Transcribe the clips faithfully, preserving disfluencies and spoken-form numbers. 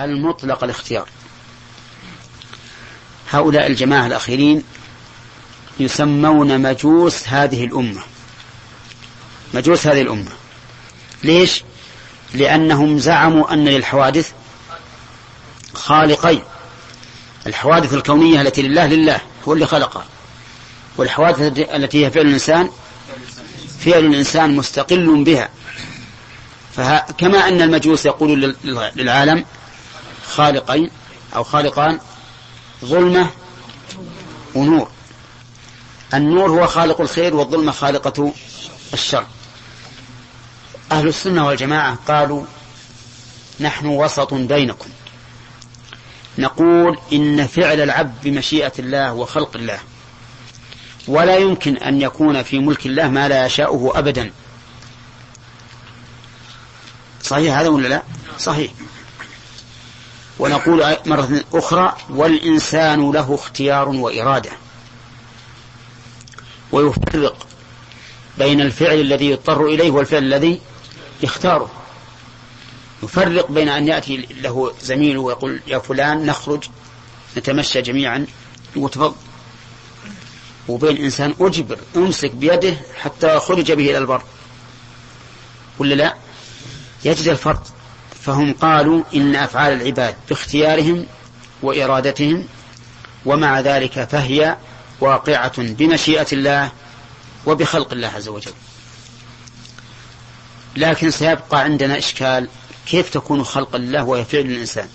المطلق الاختيار. هؤلاء الجماعة الأخيرين يسمون مجوس هذه الأمة، مجوس هذه الأمة. ليش؟ لأنهم زعموا أن للحوادث خالقين، الحوادث الكونية التي لله لله هو اللي خلقها، والحوادث التي هي فعل الإنسان فعل الإنسان مستقل بها. فكما أن المجوس يقول للعالم خالقين أو خالقان، ظلمة ونور، النور هو خالق الخير والظلمة خالقة الشر. أهل السنة والجماعة قالوا نحن وسط بينكم، نقول إن فعل العبد بمشيئة الله وخلق الله، ولا يمكن أن يكون في ملك الله ما لا يشاؤه أبدا. صحيح هذا ولا لا؟ صحيح. ونقول مرة أخرى والإنسان له اختيار وإرادة، ويفرق بين الفعل الذي يضطر إليه والفعل الذي يختاره. يفرق بين أن يأتي له زميله ويقول يا فلان نخرج نتمشى جميعا وتفضل، وبين إنسان أجبر أمسك بيده حتى خرج به إلى البر، ولا لا؟ يجد الفرق. فهم قالوا إن أفعال العباد باختيارهم وإرادتهم، ومع ذلك فهي واقعة بمشيئة الله وبخلق الله عز وجل. لكن سيبقى عندنا إشكال، كيف تكون خلق الله وهي فعل الإنسان؟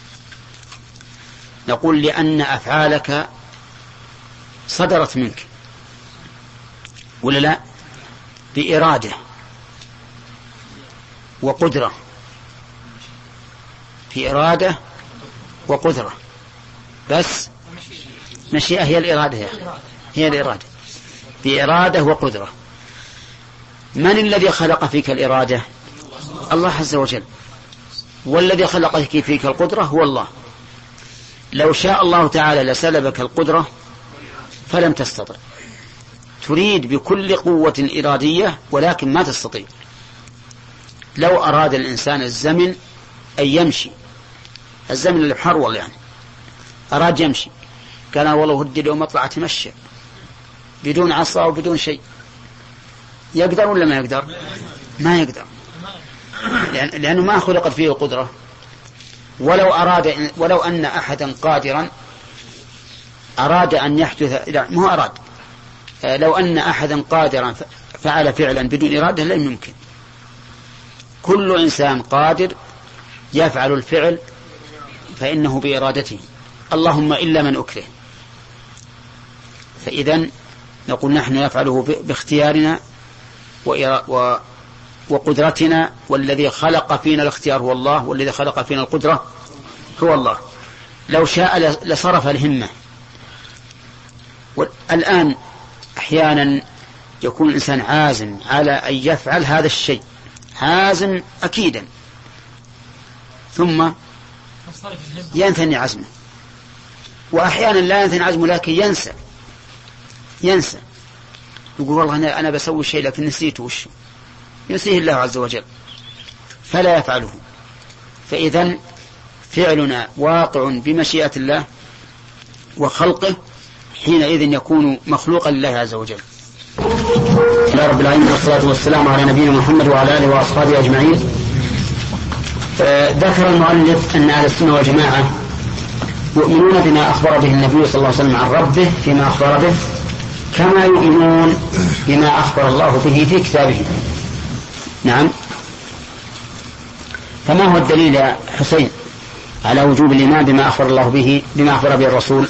نقول لأن أفعالك صدرت منك، ولا لا؟ بإرادة وقدرة، في إرادة وقدرة، بس مشيئة هي الإرادة، هي, هي الإرادة، بإرادة وقدرة. من الذي خلق فيك الإرادة؟ الله عز وجل. والذي خلق فيك القدرة هو الله. لو شاء الله تعالى لسلبك القدرة فلم تستطع، تريد بكل قوة إرادية ولكن ما تستطيع. لو أراد الإنسان الزمن أن يمشي، الزمن اللي بحرول يعني، أراد يمشي، كان والله هدي اليوم أطلع أتمشى بدون عصا وبدون شيء، يقدر ولا ما يقدر؟ ما يقدر، لأنه ما خلقت فيه القدرة. ولو أراد، ولو أن أحدا قادرا أراد أن يحدث، لا مو أراد، لو أن أحدا قادرا فعل فعلا بدون إرادة لن يمكن. كل إنسان قادر يفعل الفعل فإنه بإرادته، اللهم إلا من أكره. فإذن نقول نحن نفعله باختيارنا وقدرتنا، والذي خلق فينا الاختيار هو الله، والذي خلق فينا القدرة هو الله. لو شاء لصرف الهمة. والآن أحيانا يكون الإنسان عازم على أن يفعل هذا الشيء، عازم أكيدا، ثم ينثني عزمه. وأحيانا لا ينثني عزمه لكن ينسى ينسى يقول والله أنا, أنا بسوي شيء لكن نسيته، وش ينسيه الله عز وجل فلا يفعله. فإذن فعلنا واقع بمشيئة الله وخلقه، حينئذ يكون مخلوقا لله عز وجل. يا رب العالمين، والصلاة والسلام على نبينا محمد وعلى آله وأصحابه أجمعين. ذكر المؤلف أن أهل السنة والجماعة يؤمنون بما أخبر به النبي صلى الله عليه وسلم عن ربه فيما أخبر به، كما يؤمنون بما أخبر الله به في كتابه. نعم. فما هو الدليل يا حسين على وجوب الإيمان بما أخبر الله به، بما أخبر به الرسول؟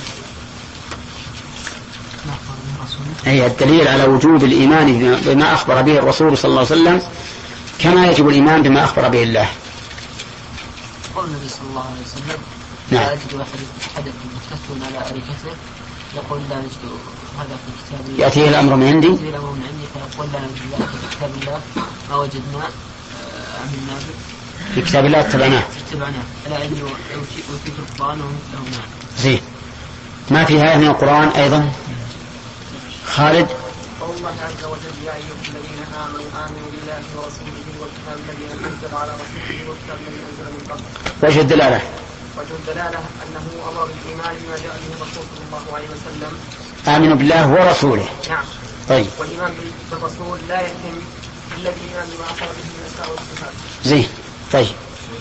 أي الدليل على وجوب الإيمان بما أخبر به الرسول صلى الله عليه وسلم كما يجب الإيمان بما أخبر به الله. قال النبي صلى الله عليه وسلم: نعم. لا أجد أحد متكئ على أريكته يقول لا نجد هذا في كتاب الله، يأتيه الأمر من عندي يأتيه الأمر من عندي فيقول لا نجد هذا في كتاب الله ما وجدنا عملنا في كتاب الله اتبعناه اتبعناه ألا إني أوتيت القرآن ومثله معه. زين. ما في آية من القرآن أيضا خالد؟ قول الله عز وجل: يا أيها الذين آمنوا آمنوا بالله ورسوله والكتاب الذي أنزل على رسوله والكتاب الذي أنزل من قبل. وجه الدلالة؟ وجه الدلالة أنه أمر بالإيمان بما جاء به الرسول صلى الله عليه وسلم. آمنوا بالله ورسوله. نعم. طيب. والإيمان بالرسول لا يتم إلا الإيمان بما أخبر به من الأسماء والصفات. زين. طيب.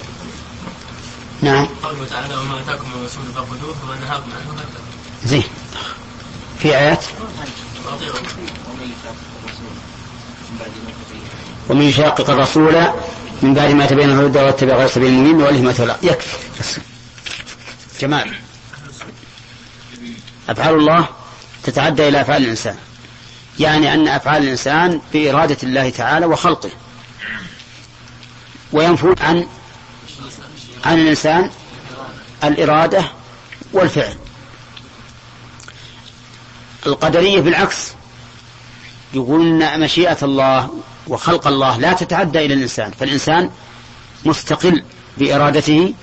نعم. قوله تعالى وما أتاكم من رسول فخذوه وما نهاكم عنه فانتهوا. زين. في آيات. ومن يشاقق الرسول من بعد ما تبين الهدى واتبع غير سبيل المؤمنين نوله ما تولى. يكفي. جمال. أفعال الله تتعدى إلى أفعال الإنسان، يعني أن أفعال الإنسان بإرادة الله تعالى وخلقه، وينفون عن عن الإنسان الإرادة والفعل. القدرية بالعكس يقولون مشيئة الله وخلق الله لا تتعدى إلى الإنسان، فالإنسان مستقل بإرادته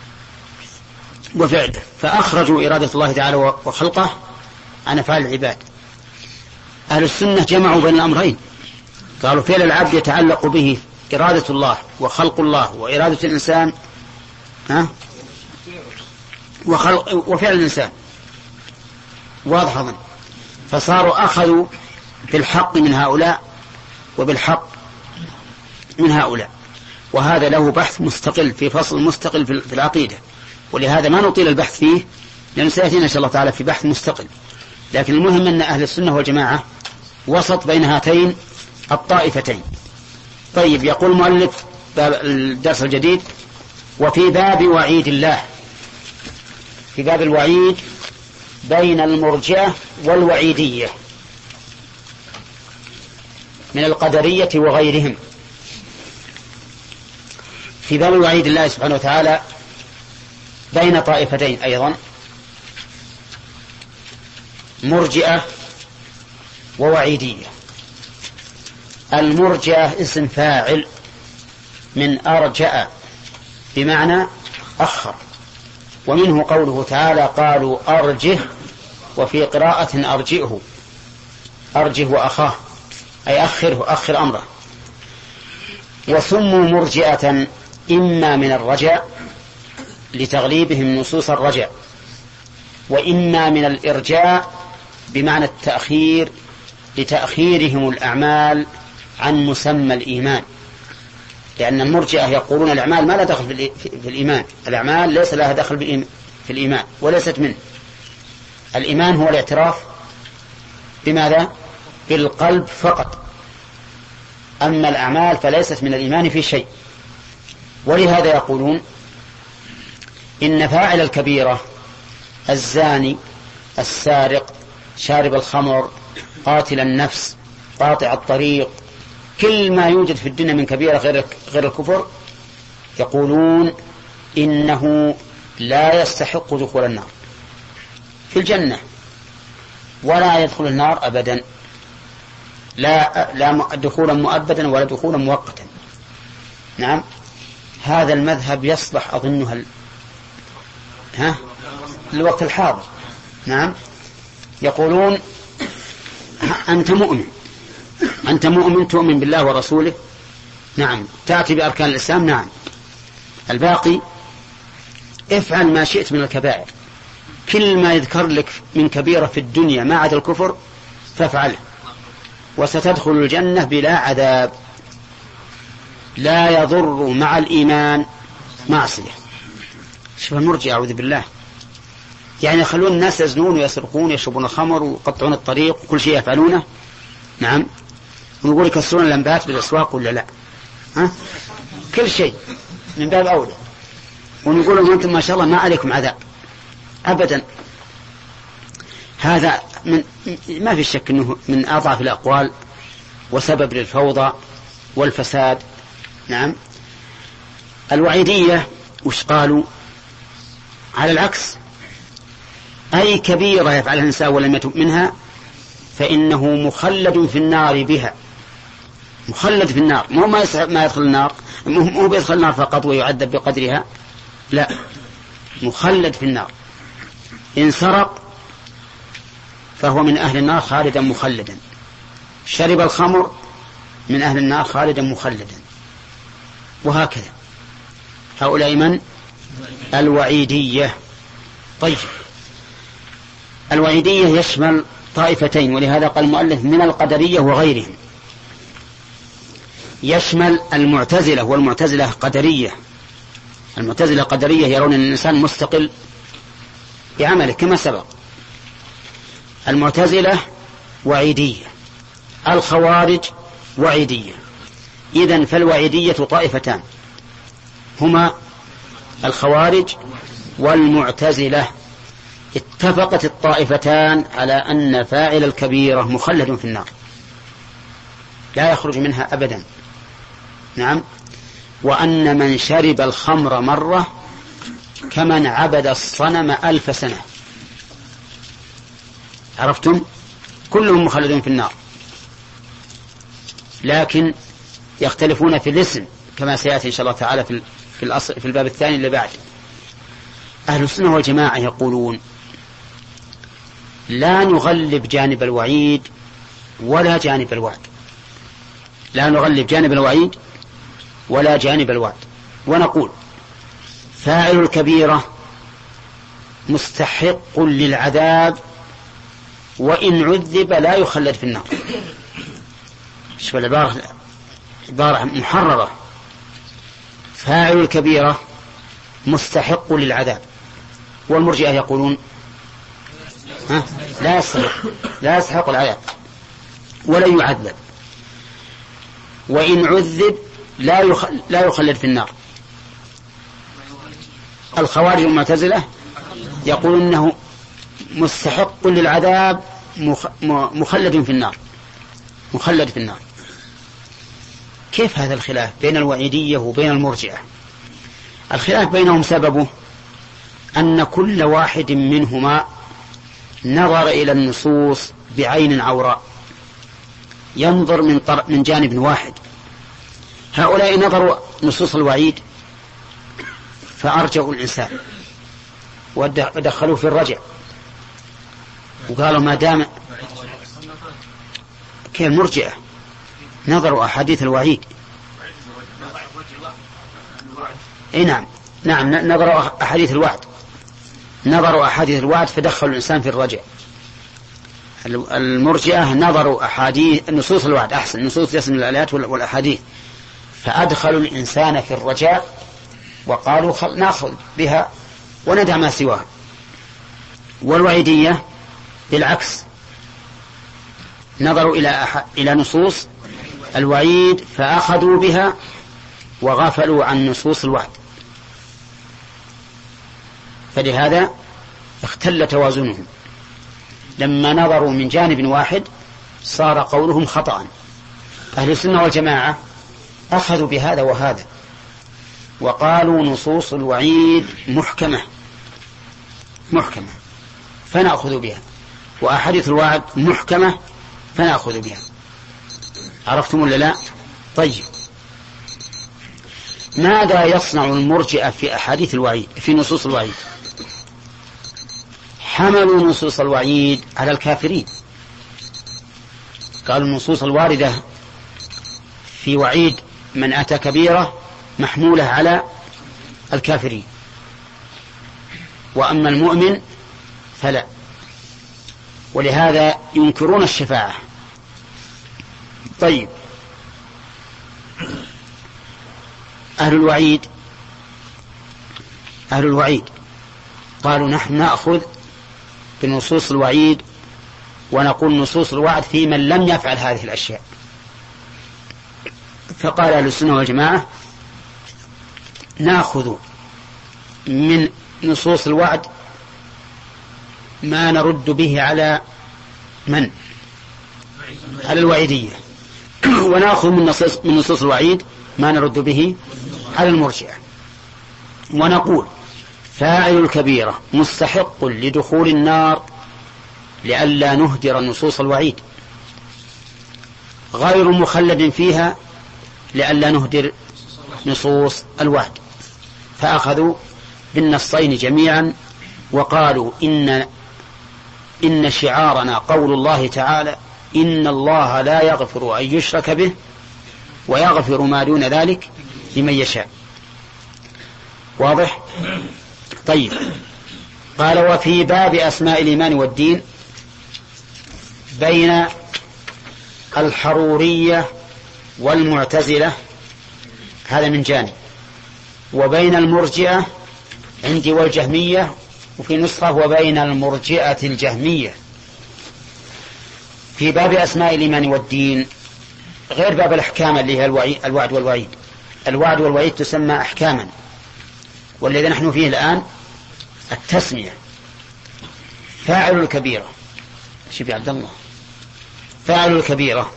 وفعله، فأخرجوا إرادة الله تعالى وخلقه عن أفعال العباد. أهل السنة جمعوا بين الأمرين، قالوا فعل العبد يتعلق به إرادة الله وخلق الله وإرادة الإنسان ها وخلق وفعل الإنسان واضح أظن، فصاروا أخذوا بالحق من هؤلاء وبالحق من هؤلاء، وهذا له بحث مستقل في فصل مستقل في العقيدة، ولهذا ما نطيل البحث فيه لأنه سيأتينا إن شاء الله تعالى في بحث مستقل. لكن المهم أن أهل السنة والجماعة وسط بين هاتين الطائفتين. طيب، يقول المؤلف باب الدرس الجديد وفي باب وعيد الله، في باب الوعيد بين المرجئة والوعيدية من القدرية وغيرهم. في باب وعيد الله سبحانه وتعالى بين طائفتين أيضا، مرجئة ووعيدية. المرجئة اسم فاعل من أرجأ بمعنى أخر، ومنه قوله تعالى قالوا أرجه، وفي قراءة أرجئه، أرجه وأخاه أي أخره أخر أمره. وسموا مرجئة إما من الرجاء لتغليبهم نصوص الرجاء، وإما من الإرجاء بمعنى التأخير لتأخيرهم الأعمال عن مسمى الإيمان، لأن المرجئة يقولون الأعمال ما لا دخل في الإيمان، الأعمال ليس لها دخل في الإيمان وليست منه. الإيمان هو الاعتراف بماذا؟ بالقلب فقط، أما الأعمال فليست من الإيمان في شيء. ولهذا يقولون إن فاعل الكبيرة الزاني السارق شارب الخمر قاتل النفس قاطع الطريق كل ما يوجد في الدنيا من كبيرة غير غير الكفر، يقولون إنه لا يستحق دخول النار في الجنة ولا يدخل النار أبدا، لا لا دخولا مؤبدا ولا دخولا مؤقتا. نعم، هذا المذهب يصلح أظنها ال... ها الوقت الحاضر. نعم، يقولون أنت مؤمن، أنت مؤمن تؤمن بالله ورسوله، نعم، تأتي بأركان الإسلام، نعم، الباقي افعل ما شئت من الكبائر، كل ما يذكر لك من كبيرة في الدنيا ما عدا الكفر فافعله وستدخل الجنة بلا عذاب، لا يضر مع الإيمان معصية. شوف المرجئة أعوذ بالله، يعني يخلون الناس يزنون ويسرقون ويشربون الخمر ويقطعون الطريق وكل شيء يفعلونه، نعم، ونقول يكسرون الأنبات بالأسواق ولا لا، ها؟ كل شيء من باب أولى، ونقول لهم أنتم ما شاء الله ما عليكم عذاب أبدا. هذا من ما في شك أنه من أضعف الأقوال وسبب للفوضى والفساد. نعم، الوعيدية وش قالوا؟ على العكس، أي كبيرة يفعلها الإنسان ولم يتب منها فإنه مخلد في النار بها، مخلد في النار، مو ما ما يدخل النار، مو بيدخل النار فقط ويعذب بقدرها، لا، مخلد في النار. إن سرق فهو من أهل النار خالدا مخلدا، شرب الخمر من أهل النار خالدا مخلدا، وهكذا. هؤلاء من الوعيدية. طيب، الوعيدية يشمل طائفتين، ولهذا قال المؤلف من القدرية وغيرهم. يشمل المعتزلة، والمعتزلة قدرية. المعتزلة قدرية يرون أن الإنسان مستقل بعمله كما سبق. المعتزلة وعيدية، الخوارج وعيدية. إذن فالوعيدية طائفتان، هما الخوارج والمعتزلة. اتفقت الطائفتان على أن فاعل الكبيرة مخلد في النار لا يخرج منها أبدا. نعم. وأن من شرب الخمر مرة كمن عبد الصنم ألف سنة. عرفتم؟ كلهم مخلدون في النار، لكن يختلفون في الاسم كما سيأتي إن شاء الله تعالى في في الأصل في الباب الثاني اللي بعد. أهل السنة والجماعة يقولون لا نغلب جانب الوعيد ولا جانب الوعد، لا نغلب جانب الوعيد ولا جانب الوعد، ونقول فاعل الكبيرة مستحق للعذاب وإن عذب لا يخلد في النار. شوف العبارة، عبارة محررة. فاعل الكبيرة مستحق للعذاب، والمرجئة يقولون ها لا يستحق لا يستحق العذاب ولا يعذب، وإن عذب لا يخل لا يخلد في النار. الخوارج والمعتزلة يقولون إنه مستحق للعذاب مخلد في النار، مخلد في النار. كيف هذا الخلاف بين الوعيدية وبين المرجئة؟ الخلاف بينهم سببه أن كل واحد منهما نظر إلى النصوص بعين عوراء، ينظر من, طر... من جانب واحد. هؤلاء نظروا نصوص الوعيد فأرجعوا الإنسان ودخلوا في الرجع وقالوا ما دام كالمرجئة نظروا أحاديث الوعيد. اي نعم نعم نظروا أحاديث الوعد نظروا أحاديث الوعد فدخلوا الإنسان في الرجع. المرجئة نظروا أحاديث نصوص الوعد، أحسن نصوص اسم الآيات والأحاديث، فأدخلوا الإنسان في الرجاء وقالوا نأخذ بها وندع ما سواها. والوعيدية بالعكس، نظروا إلى أح... إلى نصوص الوعيد فأخذوا بها وغفلوا عن نصوص الوعد، فلهذا اختل توازنهم. لما نظروا من جانب واحد صار قولهم خطأ. أهل السنة والجماعة أخذوا بهذا وهذا وقالوا نصوص الوعيد محكمة محكمة فنأخذ بها، وأحاديث الوعد محكمة فنأخذ بها. عرفتم ولا لا؟ طيب، ماذا يصنع المرجئة في أحاديث الوعيد في نصوص الوعيد؟ حملوا نصوص الوعيد على الكافرين، قالوا النصوص الواردة في وعيد من أتى كبيرة محمولة على الكافرين، وأما المؤمن فلا، ولهذا ينكرون الشفاعة. طيب، أهل الوعيد أهل الوعيد قالوا نحن نأخذ بنصوص الوعيد ونقول نصوص الوعد في من لم يفعل هذه الأشياء. فقال أهل السنة والجماعة نأخذ من نصوص الوعد ما نرد به على من؟ على الوعيدية، ونأخذ من نصوص, من نصوص الوعيد ما نرد به على المرجئة، ونقول فاعل الكبيرة مستحق لدخول النار لئلا نهدر نصوص الوعيد، غير مخلد فيها لئلا نهدر نصوص الوعد. فأخذوا بالنصين جميعا وقالوا إن إن شعارنا قول الله تعالى إن الله لا يغفر أن يشرك به ويغفر ما دون ذلك لمن يشاء. واضح؟ طيب. قال وفي باب أسماء الإيمان والدين بين الحرورية والمعتزلة، هذا من جانب، وبين المرجئة عندي والجهمية، وفي نسخة وبين المرجئة الجهمية. في باب أسماء الإيمان والدين غير باب الأحكام اللي هي الوعد والوعيد. الوعد والوعيد تسمى أحكاما، والذي نحن فيه الآن التسمية. فاعل الكبيرة، شوف يا عبد الله، فاعل الكبيرة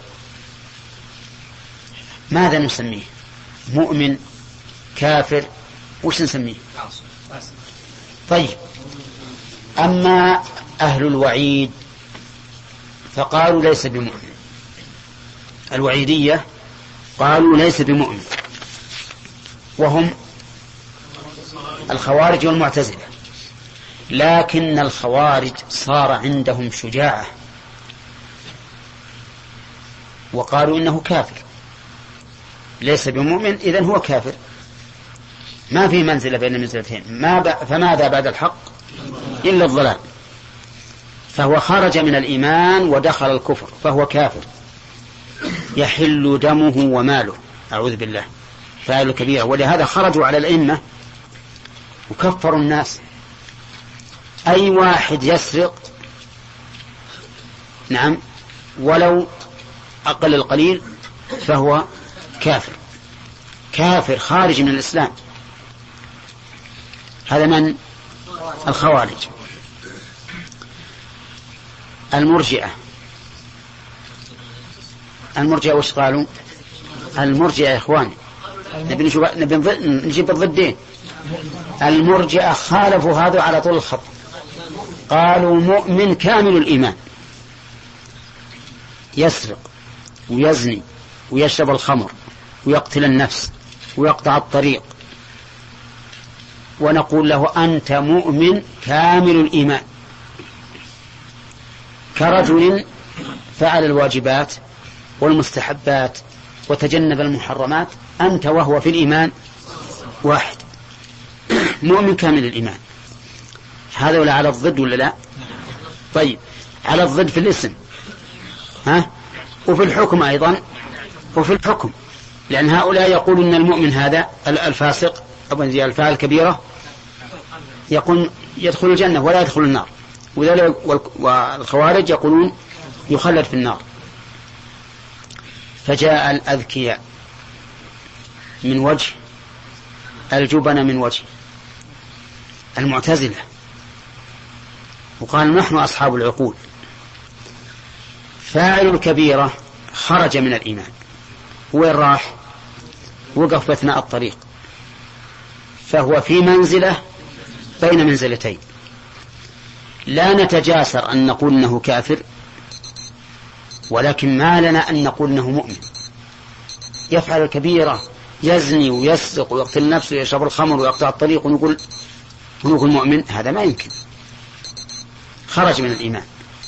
ماذا نسميه؟ مؤمن، كافر، وش نسميه؟ طيب. أما أهل الوعيد فقالوا ليس بمؤمن، الوعيدية قالوا ليس بمؤمن، وهم الخوارج والمعتزلة. لكن الخوارج صار عندهم شجاعة وقالوا إنه كافر، ليس بمؤمن إذن هو كافر، ما في منزلة بين المنزلتين، ما ب... فماذا بعد الحق إلا الضلال، فهو خرج من الإيمان ودخل الكفر فهو كافر، يحل دمه وماله، أعوذ بالله، فاعل كبيرة. ولهذا خرجوا على الأئمة وكفروا الناس. أي واحد يسرق، نعم، ولو أقل القليل، فهو كافر، كافر خارج من الإسلام. هذا من الخوارج. المرجئة، المرجئة وش قالوا؟ المرجئة يا إخواني نبي نجيب الضدين. المرجئة خالفوا هذا على طول الخط، قالوا مؤمن كامل الإيمان، يسرق ويزني ويشرب الخمر ويقتل النفس ويقطع الطريق، ونقول له أنت مؤمن كامل الإيمان، كرجل فعل الواجبات والمستحبات وتجنب المحرمات، أنت وهو في الإيمان واحد، مؤمن كامل الإيمان. هذا ولا على الضد ولا لا؟ طيب، على الضد في الاسم، ها، وفي الحكم أيضا، وفي الحكم، لأن هؤلاء يقول إن المؤمن هذا الفاسق أو الفاعل الكبيرة يقول يدخل الجنة ولا يدخل النار، والخوارج يقولون يخلد في النار. فجاء الأذكياء من وجه، الجبن من وجه، المعتزلة، وقال نحن أصحاب العقول، فاعل الكبيرة خرج من الإيمان، وين راح؟ وقف أثناء الطريق، فهو في منزلة بين منزلتين، لا نتجاسر أن نقول إنه كافر، ولكن ما لنا أن نقول إنه مؤمن. يفعل الكبيرة، يزني ويسرق ويقتل نفسه ويشرب الخمر ويقطع الطريق، ونقول ونقول مؤمن، هذا ما يمكن، خرج من الإيمان.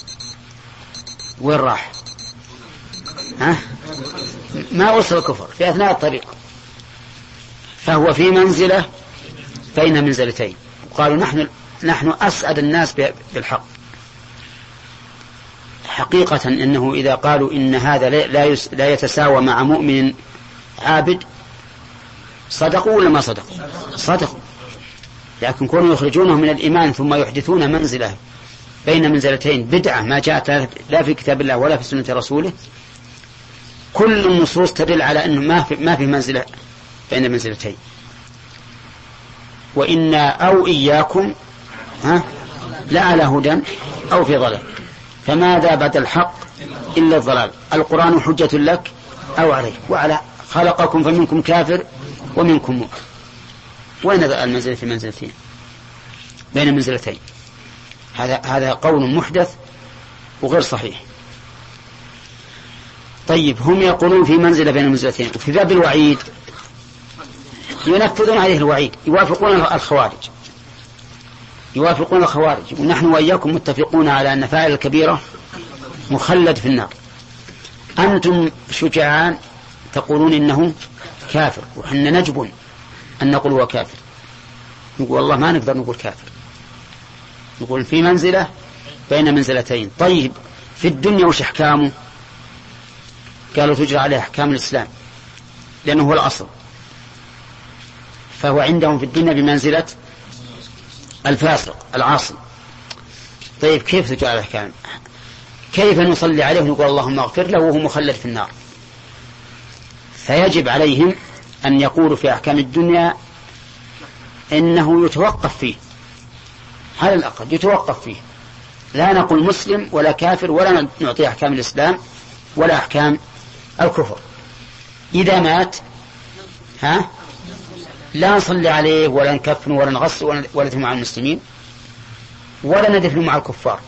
وين راح؟ ها؟ ما وصل الكفر في أثناء الطريق، فهو في منزلة بين منزلتين. وقالوا نحن نحن أسعد الناس بالحق. حقيقة إنه إذا قالوا إن هذا لا لا يتساوى مع مؤمن عابد، صدقوا ولا ما صدقوا؟ صدقوا. لكن كونوا يخرجونه من الإيمان ثم يحدثون منزلة بين منزلتين بدعة ما جاءت لا في كتاب الله ولا في سنة رسوله، كل النصوص تدل على أنه ما في ما في منزلة بين منزلتين. وإنا أو إياكم ها لا على هدى أو في ضلال، فماذا بعد الحق إلا الضلال. القرآن حجة لك أو عليك، وعلى خلقكم فمنكم كافر ومنكم مؤمن. وين المنزلة في منزلتين بين منزلتين؟ هذا هذا قول محدث وغير صحيح. طيب، هم يقولون في منزلة بين منزلتين. وفي باب الوعيد ينفذون عليه الوعيد، يوافقون الخوارج، يوافقون الخوارج ونحن وإياكم متفقون على أن فاعل الكبيرة مخلد في النار. أنتم شجعان تقولون إنه كافر، وحنا نجبن أن نقول هو كافر. نقول والله ما نقدر نقول كافر، نقول في منزلة بين منزلتين. طيب في الدنيا وش أحكامه؟ قالوا تجرى عليه أحكام الإسلام لأنه هو الأصل، فهو عندهم في الدنيا بمنزلة الفاسق العاصي. طيب كيف تجرى عليه أحكام؟ كيف نصلي عليه ونقول اللهم اغفر له وهو مخلد في النار؟ فيجب عليهم أن يقولوا في أحكام الدنيا إنه يتوقف فيه، على الأقل يتوقف فيه، لا نقول مسلم ولا كافر ولا نعطي أحكام الإسلام ولا أحكام الكفر. إذا مات ها لا نصلي عليه ولا نكفن ولا نغسل ولا ندفن مع المسلمين ولا ندفن مع الكفار.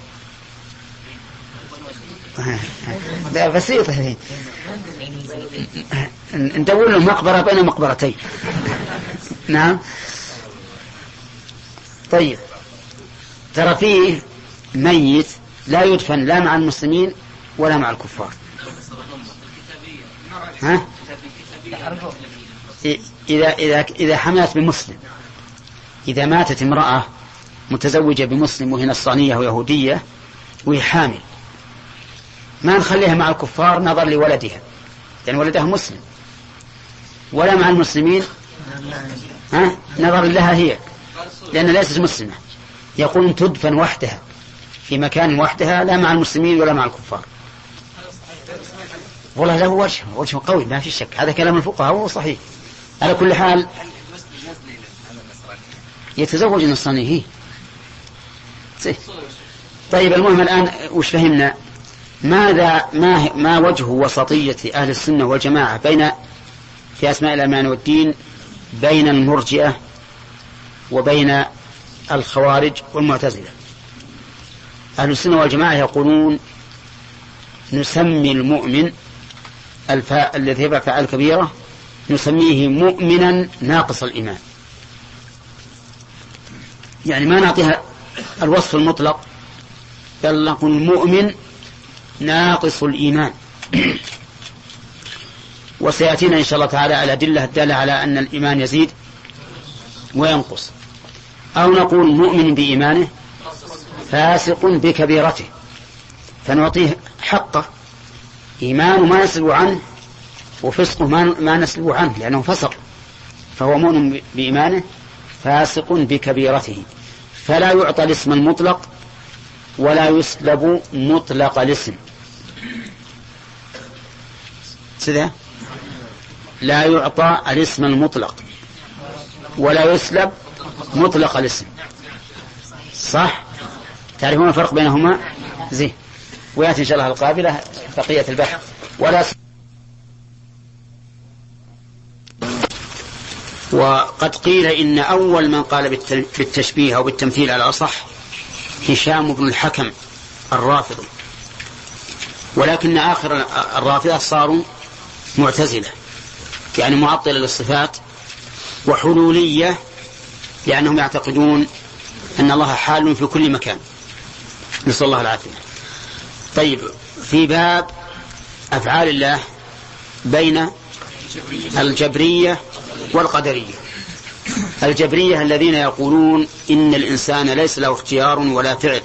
لا بسيطة، ندور له مقبرة بين مقبرتين. نعم. طيب ترى فيه ميت لا يدفن لا مع المسلمين ولا مع الكفار. ها؟ إذا إذا إذا حملت بمسلم، إذا ماتت امرأة متزوجة بمسلم وهي نصرانية ويهودية وهي حامل، ما نخليها مع الكفار نظر لولدها يعني ولدها مسلم، ولا مع المسلمين ها نظر لها هي لأنها ليست مسلمة. يقول تدفن وحدها في مكان وحدها لا مع المسلمين ولا مع الكفار. والله له وجه وجه قوي ما في شك، هذا كلام الفقهاء وهو صحيح. على كل حال يتزوج النصراني هي. طيب المهم الآن وش فهمنا؟ ماذا ما ما وجه وسطية أهل السنة والجماعة بين في أسماء الأمان والدين بين المرجئة وبين الخوارج والمعتزلة؟ أهل السنة والجماعة يقولون نسمي المؤمن الفاء الذي يبقى فعل كبيرة نسميه مؤمنا ناقص الإيمان، يعني ما نعطيها الوصف المطلق بل نقول مؤمن ناقص الإيمان. وسيأتينا إن شاء الله تعالى الأدلة الدالة على أن الإيمان يزيد وينقص. أو نقول مؤمن بإيمانه فاسق بكبيرته، فنعطيه حقه، إيمانه ما نسلب عنه وفسقه ما نسلب عنه لأنه فسق، فهو مؤمن بإيمانه فاسق بكبيرته، فلا يعطى الاسم المطلق ولا يسلب مطلق الاسم. سيدا لا يعطى الاسم المطلق ولا يسلب مطلق الاسم، صح؟ تعرفون الفرق بينهما؟ زين. ويأتي إن شاء الله القابلة بقية البحث. ولا س... وقد قيل إن أول من قال بالتشبيه أو بالتمثيل على الأصح هشام بن الحكم الرافضي، ولكن آخر الرافضة صاروا معتزلة يعني معطلة للصفات وحلولية لأنهم يعتقدون أن الله حال في كل مكان، نسأل الله العافية. طيب في باب أفعال الله بين الجبرية والقدرية. الجبرية الذين يقولون إن الإنسان ليس له اختيار ولا فعل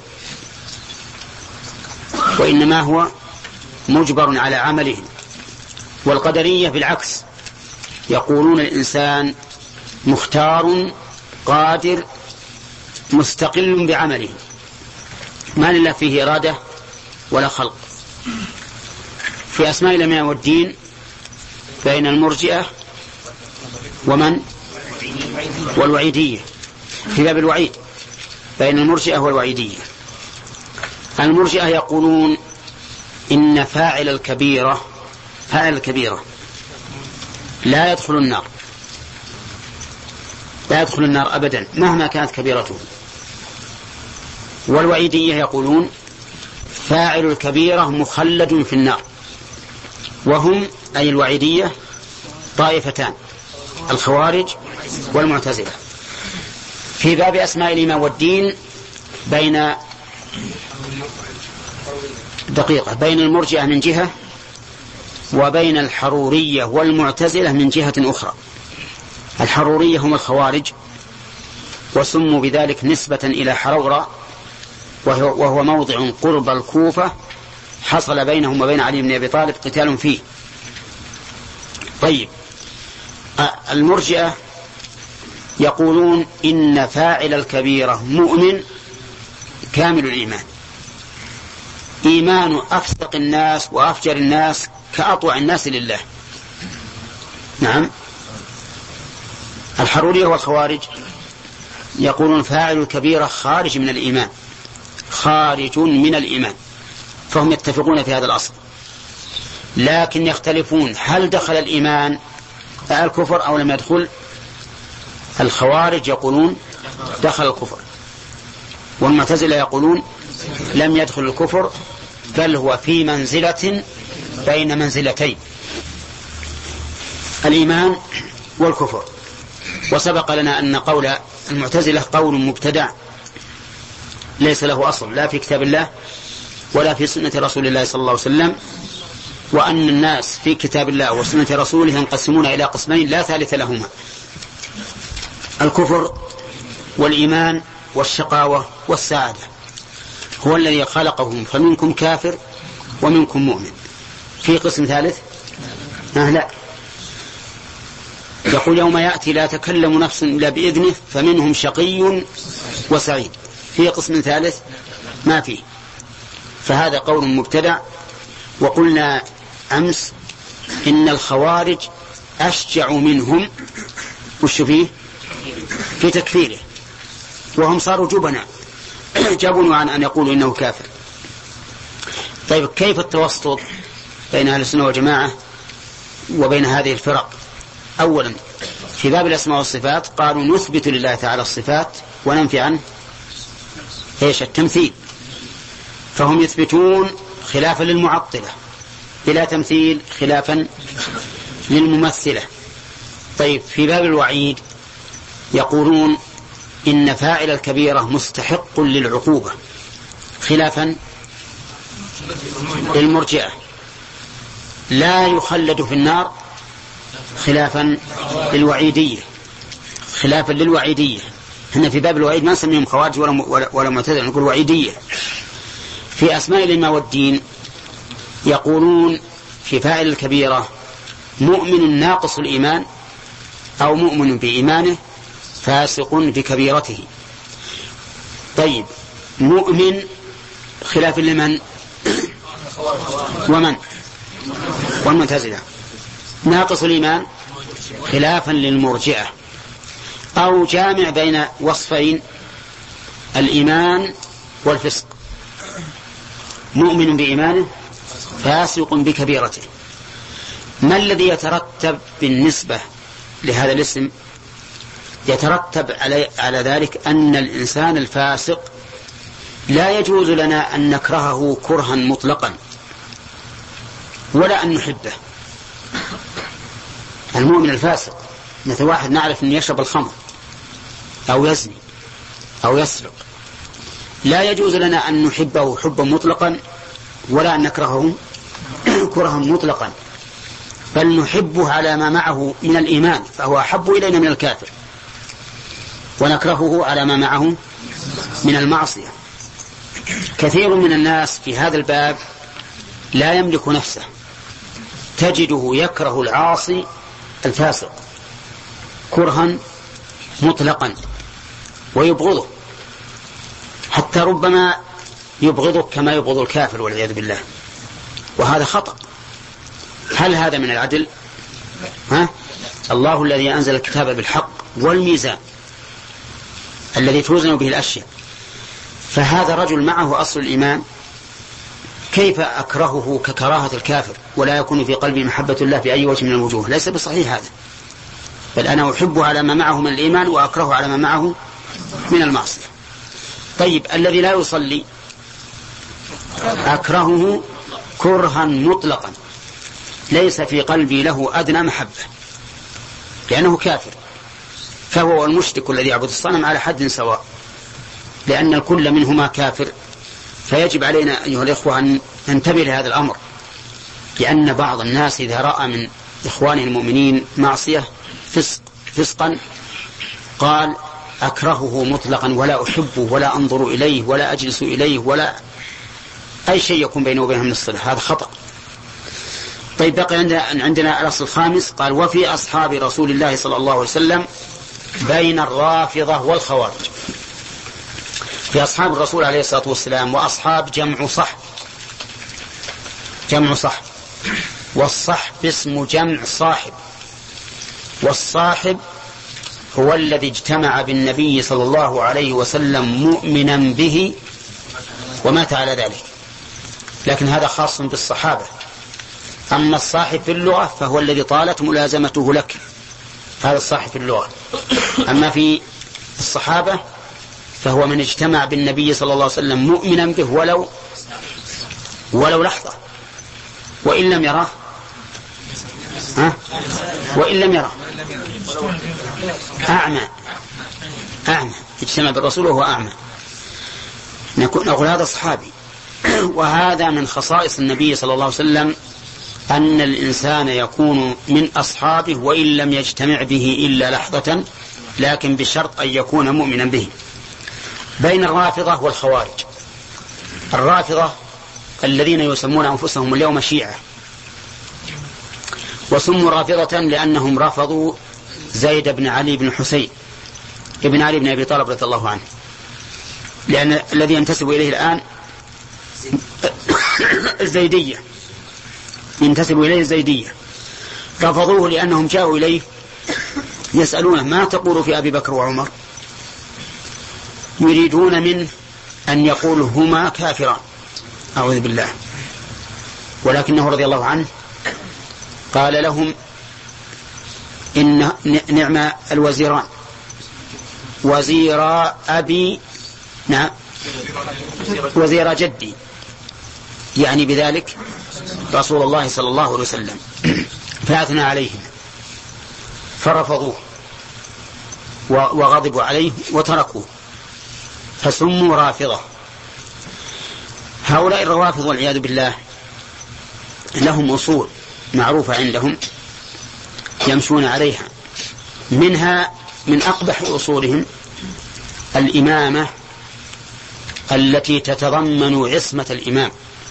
وإنما هو مجبر على عمله، والقدرية بالعكس يقولون الإنسان مختار قادر مستقل بعمله ما لله فيه إرادة ولا خلق. في أسماء الأمان والدين بين المرجئة ومن والوعيدية، في باب الوعيد بين المرجئة والوعيدية. المرجئة يقولون إن فاعل الكبيرة فاعل الكبيرة لا يدخل النار لا يدخل النار أبدا مهما كانت كبيرته. والوعيدية يقولون فاعل الكبيرة مخلد في النار، وهم أي الوعيدية طائفتان الخوارج والمعتزلة. في باب أسماء الإيمان والدين بين دقيقة بين المرجئة من جهة وبين الحرورية والمعتزلة من جهة أخرى. الحرورية هم الخوارج وسموا بذلك نسبة إلى حرورة وهو, وهو موضع قرب الكوفة حصل بينهم وبين علي بن أبي طالب قتال فيه. طيب، المرجئة يقولون إن فاعل الكبيرة مؤمن كامل الإيمان، إيمان أفسق الناس وأفجر الناس كأطوع الناس لله. نعم. الحرورية والخوارج يقولون فاعل الكبيرة خارج من الإيمان، خارج من الإيمان، فهم يتفقون في هذا الأصل، لكن يختلفون هل دخل الإيمان الكفر أو لم يدخل. الخوارج يقولون دخل الكفر، والمعتزلة يقولون لم يدخل الكفر، بل هو في منزلة بين منزلتين الإيمان والكفر. وسبق لنا أن قول المعتزلة قول مبتدع ليس له أصل لا في كتاب الله ولا في سنة رسول الله صلى الله عليه وسلم، وأن الناس في كتاب الله وسنة رسوله ينقسمون إلى قسمين لا ثالث لهما: الكفر والإيمان والشقاوة والسعادة. هو الذي خلقهم فمنكم كافر ومنكم مؤمن. في قسم ثالث؟ آه لا. يقول يوم يأتي لا تكلم نفس إلا بإذنه فمنهم شقي وسعيد. في قسم ثالث؟ ما فيه. فهذا قول مبتدع. وقلنا أمس إن الخوارج أشجع منهم وش فيه في تكفيره، وهم صاروا جبنا جابوا عن أن يقولوا إنه كافر. طيب، كيف التوسط بين أهل السنة والجماعة وبين هذه الفرق؟ أولا في باب الأسماء والصفات قالوا نثبت لله تعالى الصفات وننفي عنه إيش التمثيل، فهم يثبتون خلافا للمعطلة بلا تمثيل خلافا للممثلة. طيب، في باب الوعيد يقولون إن فاعل الكبيرة مستحق للعقوبة خلافا للمرجئة، لا يخلد في النار خلافا للوعيدية خلافا للوعيدية. هنا في باب الوعيد ما نسميهم خوارج ولا, ولا معتزلة، نقول وعيدية. في أسماء الإيمان والدين يقولون في فاعل الكبيرة مؤمن ناقص الإيمان أو مؤمن بإيمانه فاسق بكبيرته. طيب، مؤمن خلاف لمن ومن والمعتزلة، ناقص الإيمان خلافا للمرجئة، أو جامع بين وصفين الإيمان والفسق، مؤمن بإيمانه فاسق بكبيرته. ما الذي يترتب بالنسبة لهذا الاسم؟ يترتب على, على ذلك أن الإنسان الفاسق لا يجوز لنا أن نكرهه كرها مطلقا ولا أن نحبه. المؤمن الفاسق مثل واحد نعرف أن يشرب الخمر أو يزني أو يسرق، لا يجوز لنا أن نحبه حبا مطلقا ولا أن نكرهه كرها مطلقا، بل نحبه على ما معه من الإيمان فهو أحب إلينا من الكافر، ونكرهه على ما معه من المعصية. كثير من الناس في هذا الباب لا يملك نفسه، تجده يكره العاصي الفاسق كرها مطلقا ويبغضه، حتى ربما يبغضك كما يبغض الكافر والعياذ بالله، وهذا خطأ. هل هذا من العدل؟ ها؟ الله الذي أنزل الكتاب بالحق والميزان الذي توزن به الأشياء، فهذا رجل معه أصل الإيمان، كيف أكرهه ككراهة الكافر ولا يكون في قلبي محبة الله بأي وجه من الوجوه؟ ليس بصحيح هذا، بل أنا أحبه على ما معه من الإيمان وأكرهه على ما معه من المعصية. طيب، الذي لا يصلي أكرهه كرها مطلقا ليس في قلبي له أدنى محبة لأنه كافر، فهو والمشرك الذي يعبد الصنم على حد سواء، لأن الكل منهما كافر. فيجب علينا أيها الإخوة أن ننتبه لهذا الأمر، لأن بعض الناس إذا رأى من إخوانه المؤمنين معصية فسق فسقا قال أكرهه مطلقا ولا أحبه ولا أنظر إليه ولا أجلس إليه ولا أي شيء يكون بينه وبينه من الصلة، هذا خطأ. طيب بقي عندنا, عندنا الأصل الخامس، قال وفي أصحاب رسول الله صلى الله عليه وسلم بين الرافضة والخوارج. في أصحاب الرسول عليه الصلاة والسلام، وأصحاب جمع صحب، جمع صحب، والصحب اسم جمع صاحب، والصاحب هو الذي اجتمع بالنبي صلى الله عليه وسلم مؤمنا به ومات على ذلك، لكن هذا خاص بالصحابة. أما الصاحب في اللغة فهو الذي طالت ملازمته لك، هذا الصاحب في اللغة. أما في الصحابة فهو من اجتمع بالنبي صلى الله عليه وسلم مؤمنا به ولو ولو لحظة، وإن لم يراه ها؟ وإن لم يراه أعمى أعمى اجتمع بالرسول وهو أعمى، نقول هذا صحابي. وهذا من خصائص النبي صلى الله عليه وسلم أن الإنسان يكون من أصحابه وإن لم يجتمع به إلا لحظة، لكن بشرط أن يكون مؤمنا به. بين الرافضة والخوارج، الرافضة الذين يسمون أنفسهم اليوم شيعة، وسموا رافضة لأنهم رفضوا زيد بن علي بن حسين ابن علي بن أبي طالب رضي الله عنه، لأن الذي ينتسب إليه الآن الزيدية، ينتسب إليه الزيدية، رفضوه لأنهم جاءوا إليه يسألونه ما تقول في أبي بكر وعمر، يريدون منه أن يقول هما كافران أعوذ بالله، ولكنه رضي الله عنه قال لهم إن نعم الوزيران وزير أبي، نعم وزير جدي، يعني بذلك رسول الله صلى الله عليه وسلم، فأثنى عليهم فرفضوه وغضبوا عليه وتركوه فسموا رافضة. هؤلاء الروافض والعياذ بالله لهم أصول معروفة عندهم يمشون عليها، منها من أقبح أصولهم الإمامة التي تتضمن عصمة الإمام،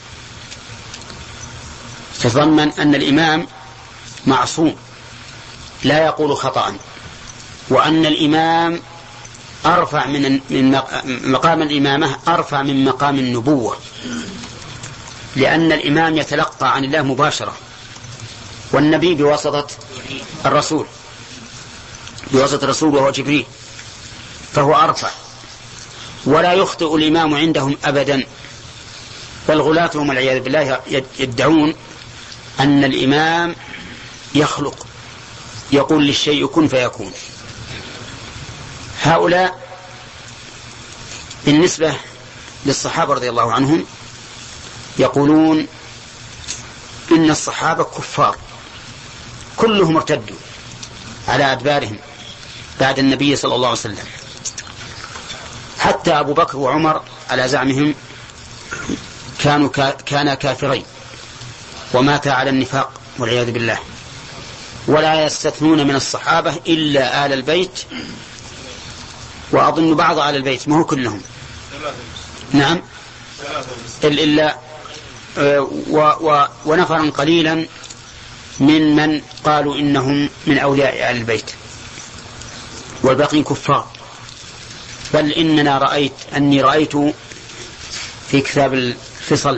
تتضمن أن الإمام معصوم لا يقول خطأ، وأن الإمام أرفع من من مقام الإمامة أرفع من مقام النبوة، لأن الإمام يتلقى عن الله مباشرة، والنبي بواسطة الرسول بواسطة الرسول وهو جبريل، فهو أرفع، ولا يخطئ الإمام عندهم أبدا. بل غلاتهم والعياذ بالله يدعون أن الإمام يخلق، يقول للشيء كن فيكون. هؤلاء بالنسبة للصحابة رضي الله عنهم يقولون إن الصحابة كفار كلهم ارتدوا على أدبارهم بعد النبي صلى الله عليه وسلم، حتى أبو بكر وعمر على زعمهم كانوا كانا كافرين ومات على النفاق والعياذ بالله. ولا يستثنون من الصحابة إلا آل البيت، وأظن بعض آل البيت ما هو كلهم، نعم إلا ونفرا قليلا من من قالوا إنهم من أولياء آل البيت، والباقين كفار. بل إننا رأيت أني رأيت في كتاب الفصل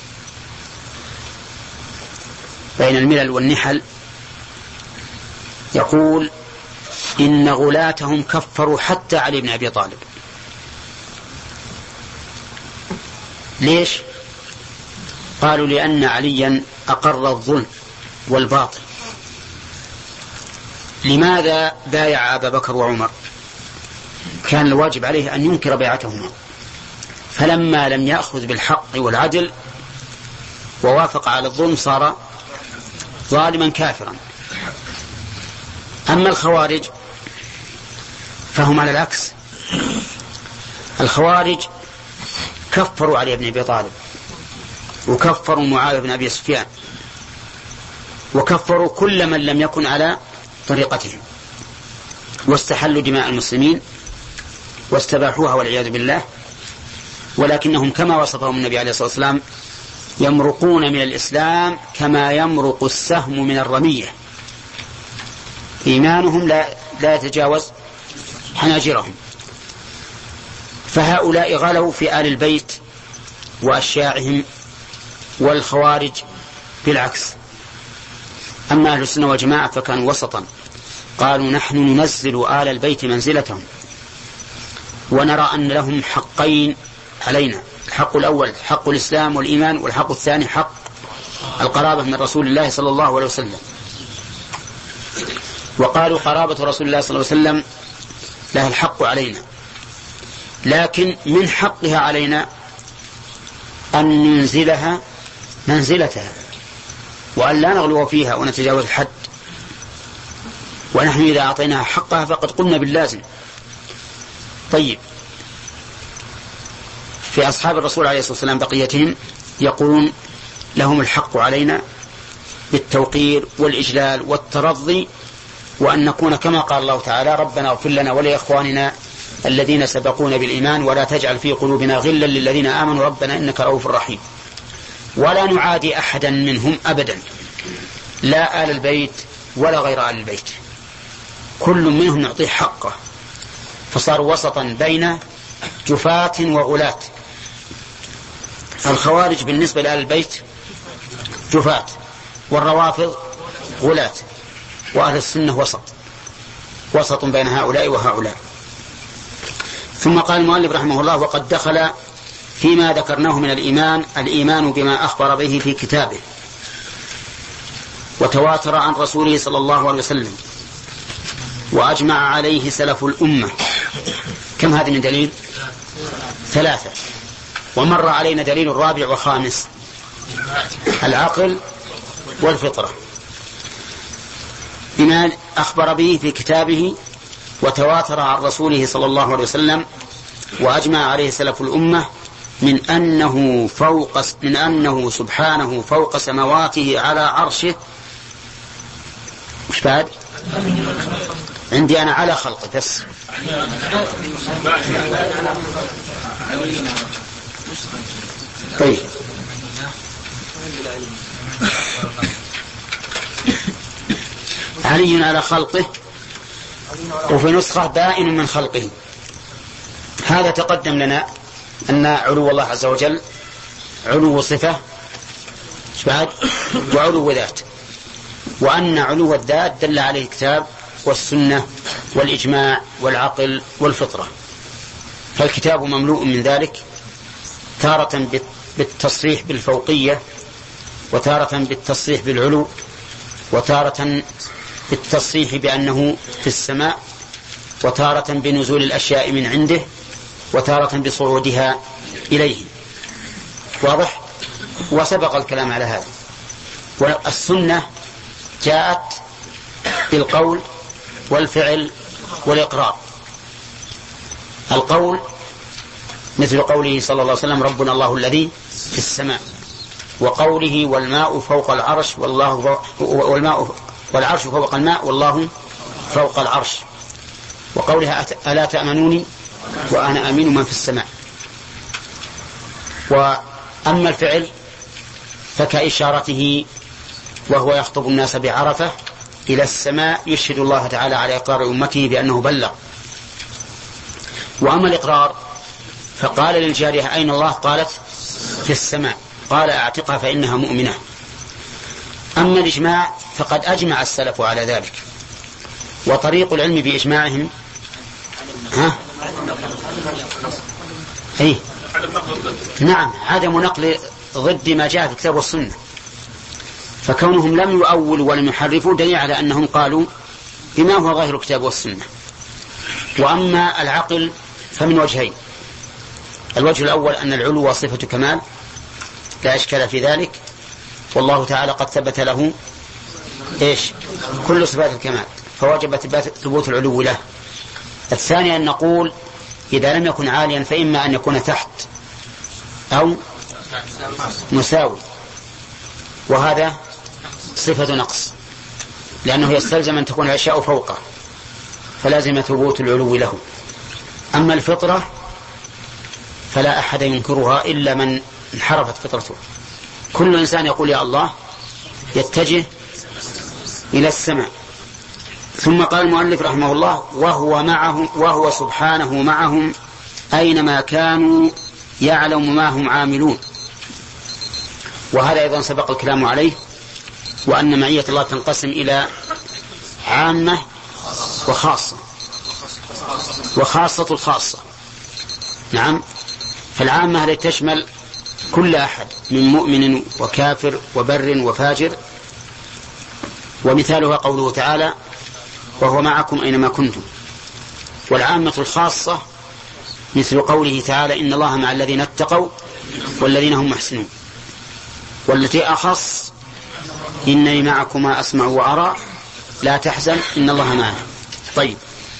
بين الملل والنحل يقول إن غلاتهم كفروا حتى علي بن أبي طالب. ليش؟ قالوا لأن عليا أقر الظلم والباطل. لماذا بايع أبا بكر وعمر؟ كان الواجب عليه أن ينكر بيعتهما، فلما لم يأخذ بالحق والعدل ووافق على الظلم صار ظالما كافرا. أما الخوارج فهم على العكس، الخوارج كفروا علي بن أبي طالب، وكفروا معاوية بن أبي سفيان، وكفروا كل من لم يكن على طريقتهم، واستحلوا دماء المسلمين واستباحوها والعياذ بالله، ولكنهم كما وصفهم النبي عليه الصلاة والسلام يمرقون من الإسلام كما يمرق السهم من الرمية، إيمانهم لا, لا يتجاوز حناجرهم. فهؤلاء غلوا في آل البيت وأشياعهم، والخوارج بالعكس. أما أهل السنة والجماعة فكانوا وسطا، قالوا نحن ننزل آل البيت منزلتهم، ونرى أن لهم حقين علينا، الحق الأول حق الإسلام والإيمان، والحق الثاني حق القرابة من رسول الله صلى الله عليه وسلم. وقالوا قرابة رسول الله صلى الله عليه وسلم لها الحق علينا، لكن من حقها علينا أن ننزلها منزلتها، وأن لا نغلو فيها ونتجاوز الحد. ونحن إذا أعطيناها حقها فقد قلنا باللازم. طيب، في أصحاب الرسول عليه الصلاة والسلام بقيتهم يقولون لهم الحق علينا بالتوقير والإجلال والترضي، وأن نكون كما قال الله تعالى ربنا اغفر لنا ولإخواننا الذين سبقونا بالإيمان ولا تجعل في قلوبنا غلا للذين آمنوا ربنا إنك رؤوف رحيم. ولا نعادي أحدا منهم أبدا، لا آل البيت ولا غير آل البيت، كل منهم نعطيه حقه، فصاروا وسطا بين جفاة وغلاة. الخوارج بالنسبة لآل البيت جفاة، والروافض غلاة، وأهل السنة وسط، وسط بين هؤلاء وهؤلاء. ثم قال المؤلف رحمه الله: وقد دخل فيما ذكرناه من الإيمان الإيمان بما أخبر به في كتابه وتواتر عن رسوله صلى الله عليه وسلم وأجمع عليه سلف الأمة. كم هذه من دليل؟ ثلاثة. ومر علينا دليل الرابع وخامس: العقل والفطرة. بما أخبر به في كتابه وتواتر عن رسوله صلى الله عليه وسلم وأجمع عليه سلف الأمة من أنه فوق من أنه سبحانه فوق سماواته على عرشه. وش بعد؟ عندي أنا على خلقه بس. طيب، علي على خلقه، وفي نسخة بائن من خلقه. هذا تقدم لنا أن علو الله عز وجل علو صفة بعد وعلو ذات، وأن علو الذات دل عليه الكتاب والسنة والإجماع والعقل والفطرة. فالكتاب مملوء من ذلك، تارة بالتصريح بالفوقية، وتارة بالتصريح بالعلو، وتارة بالتصريح بأنه في السماء، وتارة بنزول الأشياء من عنده، وتارة بصعودها إليه. واضح؟ وسبق الكلام على هذا. والسنة جاءت بالقول والفعل والإقرار. القول مثل قوله صلى الله عليه وسلم ربنا الله الذي في السماء، وقوله والماء فوق العرش والله والماء والعرش فوق الماء والله فوق العرش، وقولها ألا تأمنوني وأنا أمين من في السماء. وأما الفعل فكإشارته وهو يخطب الناس بعرفة إلى السماء يشهد الله تعالى على إقرار أمته بأنه بلغ. وأما الإقرار فقال للجارية أين الله؟ قالت في السماء، قال أعتقها فإنها مؤمنة. أما الإجماع فقد أجمع السلف على ذلك. وطريق العلم بإجماعهم ها؟ إيه؟ نعم، عدم نقل ضد ما جاء في الكتاب والسنة. فكونهم لم يؤولوا ولم يحرفوا دليل على أنهم قالوا بما هو ظاهر الكتاب والسنة. وأما العقل فمن وجهين: الوجه الأول أن العلو صفة كمال لا إشكال في ذلك، والله تعالى قد ثبت له إيش؟ كل صفات الكمال، فوجب ثبوت العلو له. الثاني أن نقول إذا لم يكن عاليا فإما أن يكون تحت أو مساوي، وهذا صفة نقص، لأنه يستلزم أن تكون الأشياء فوقه، فلازم ثبوت العلو له. أما الفطرة فلا أحد ينكرها إلا من انحرفت فطرته. كل إنسان يقول يا الله يتجه إلى السماء. ثم قال المؤلف رحمه الله وهو معهم وهو سبحانه معهم أينما كانوا يعلم ما هم عاملون. وهذا أيضا سبق الكلام عليه، وأن معية الله تنقسم إلى عامة وخاصة، وخاصة الخاصة. نعم، فالعامة التي تشمل كل أحد من مؤمن وكافر وبر وفاجر، ومثالها قوله تعالى وهو معكم أينما كنتم. والعامة الخاصة مثل قوله تعالى إن الله مع الذين اتقوا والذين هم محسنون. والتي أخص إنني معكما أسمع وأرى لا تحزن إن الله معنا. طيب،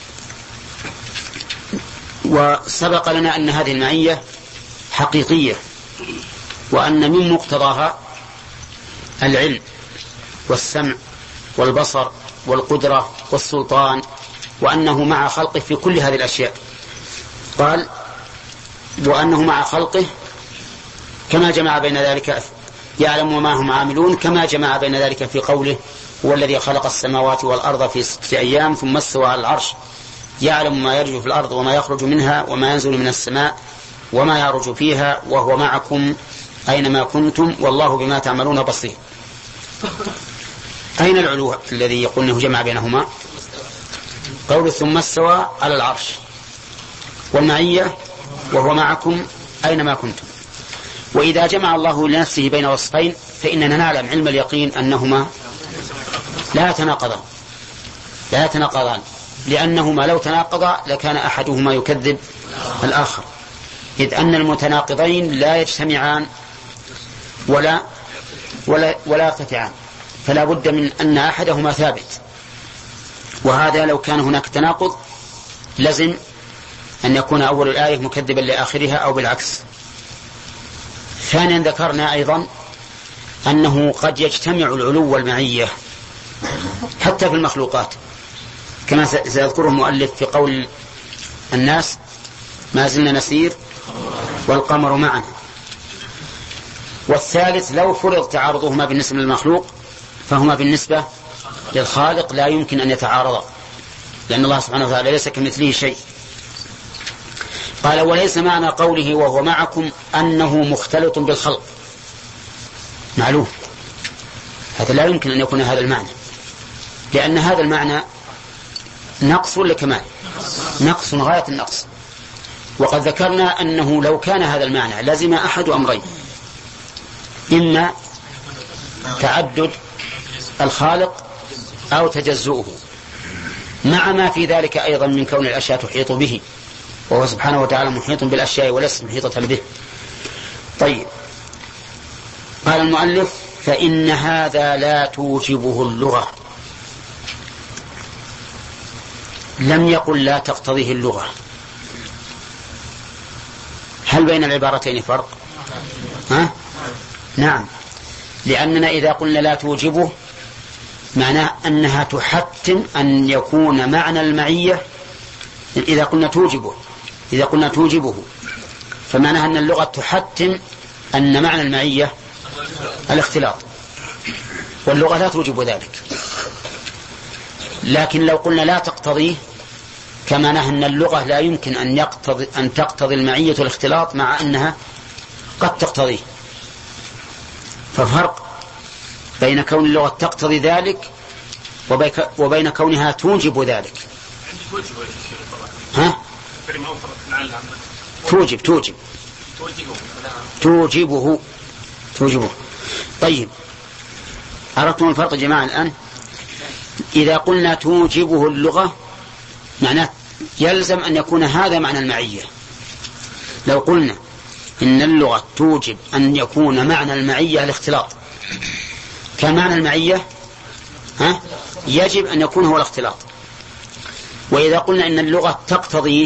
وسبق لنا أن هذه المعية حقيقية، وأن من مقتضاها العلم والسمع والبصر والقدرة والسلطان، وأنه مع خلقه في كل هذه الأشياء. قال وأنه مع خلقه كما جمع بين ذلك يعلم ما هم عاملون، كما جمع بين ذلك في قوله هو الذي خلق السماوات والأرض في ستة أيام ثم استوى على العرش يعلم ما يرج في الأرض وما يخرج منها وما ينزل من السماء وما يعرج فيها وهو معكم أينما كنتم والله بما تعملون بصير. أين العلو الذي يقول أنه جمع بينهما؟ قول ثم استوى على العرش، والمعية وهو معكم أينما كنتم. وإذا جمع الله لنفسه بين وصفين فإننا نعلم علم اليقين أنهما لا يتناقضان لا يتناقضان لأنهما لو تناقضا لكان أحدهما يكذب الآخر، إذ أن المتناقضين لا يجتمعان ولا ولا ولا يقتطعان، فلا بد من أن أحدهما ثابت. وهذا لو كان هناك تناقض لازم أن يكون أول الآية مكذبا لآخرها أو بالعكس. ثانيا ذكرنا أيضا أنه قد يجتمع العلو والمعية حتى في المخلوقات، كما سيذكره المؤلف في قول الناس ما زلنا نسير والقمر معنا. والثالث لو فرض تعارضهما بالنسبة للمخلوق فهما بالنسبة للخالق لا يمكن أن يتعارضا، لأن الله سبحانه وتعالى ليس كمثله شيء. قال وليس معنى قوله وهو معكم أنه مختلط بالخلق، معلوم هذا لا يمكن أن يكون هذا المعنى، لأن هذا المعنى نقص لكمال، نقص غاية النقص. وقد ذكرنا أنه لو كان هذا المعنى لازم أحد أمرين، إما تعدد الخالق أو تجزؤه، مع ما في ذلك أيضا من كون الأشياء تحيط به، وهو سبحانه وتعالى محيط بالأشياء وليس محيطة به. طيب، قال المؤلف فإن هذا لا توجبه اللغة. لم يقل لا تقتضيه اللغة. هل بين العبارتين فرق؟ ها؟ نعم، لأننا إذا قلنا لا توجبه معناه أنها تحتم أن يكون معنى المعية. إذا قلنا توجبه إذا قلنا توجبه فمعناها أن اللغة تحتم أن معنى المعية الاختلاط، واللغة لا توجب ذلك. لكن لو قلنا لا تقتضيه كمعناها أن اللغة لا يمكن أن يقتضي أن تقتضي المعية الاختلاط مع أنها قد تقتضيه. ففرق بين كون اللغة تقتضي ذلك وبين كونها توجب ذلك. ها؟ توجب توجب توجبه توجبه. طيب، عرفتم الفرق يا جماعة الآن؟ إذا قلنا توجبه اللغة معناه يلزم أن يكون هذا معنى المعية. لو قلنا إن اللغة توجب أن يكون معنى المعية الاختلاط، كان معنى المعية ها يجب أن يكون هو الاختلاط. وإذا قلنا إن اللغة تقتضيه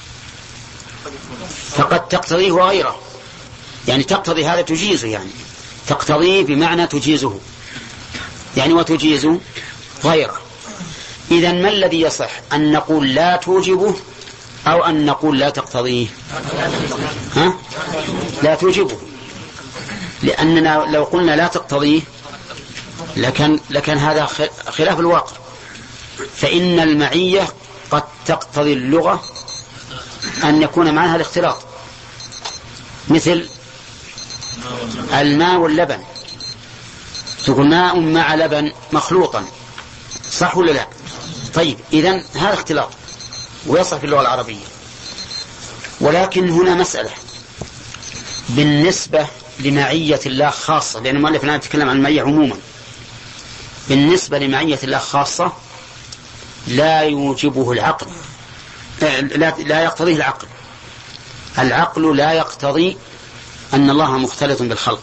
فقد تقتضيه وغيره، يعني تقتضي هذا تجيزه، يعني تقتضيه بمعنى تجيزه، يعني وتجيز غيره. إذن ما الذي يصح؟ أن نقول لا توجبه أو أن نقول لا تقتضيه؟ ها؟ لا توجبه، لأننا لو قلنا لا تقتضيه لكن, لكن هذا خلاف الواقع. فإن المعية قد تقتضي اللغة أن يكون معها الاختلاط، مثل الماء واللبن، تقول ماء مع لبن مخلوطا، صح ولا لا؟ طيب إذن هذا اختلاط ويصح في اللغة العربية. ولكن هنا مسألة بالنسبة لمعية الله خاصة، لأن المؤلف الآن يتكلم عن المعية عموما. بالنسبة لمعية الله خاصة لا يوجبه العقل، لا, لا يقتضيه العقل. العقل لا يقتضي أن الله مختلط بالخلق،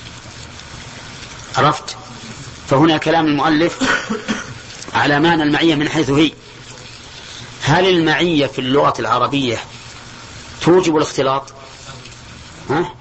عرفت؟ فهنا كلام المؤلف على معنى المعية من حيث هي. هل المعية في اللغة العربية توجب الاختلاط؟ ها؟